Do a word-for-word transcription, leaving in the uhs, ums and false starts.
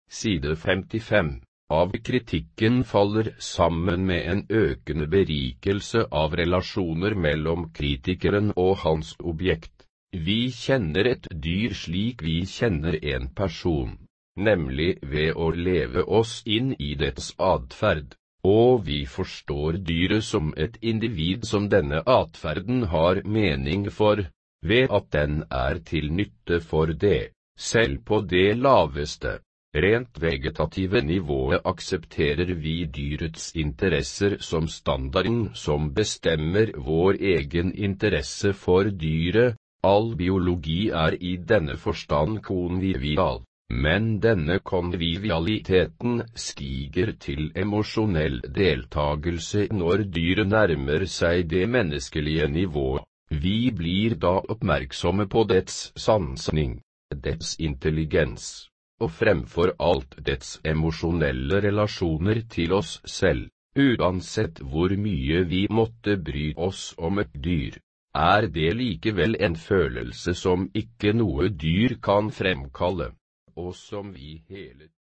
side femtifem, av kritikken faller sammen med en økende berikelse av relasjoner mellom kritikeren og hans objekt. Vi kjenner et dyr slik vi kjenner en person, nemlig ved å leve oss inn i dets adferd, og vi forstår dyret som et individ som denne adferden har mening for, ved at den er til nytte for det. Selv på det laveste, rent vegetative nivået aksepterer vi dyrets interesser som standarden som bestemmer vår egen interesse for dyret. All biologi er i denne forstand konvivial, men denne konvivialiteten stiger til emosjonell deltagelse når dyret nærmer seg det menneskelige nivået. Vi blir da oppmerksomme på dets sansning, dets intelligens, og fremfor alt dets emosjonelle relasjoner til oss selv. Uansett hvor mye vi måtte bry oss om et dyr, er det likevel en følelse som ikke noe dyr kan fremkalle, og som vi hele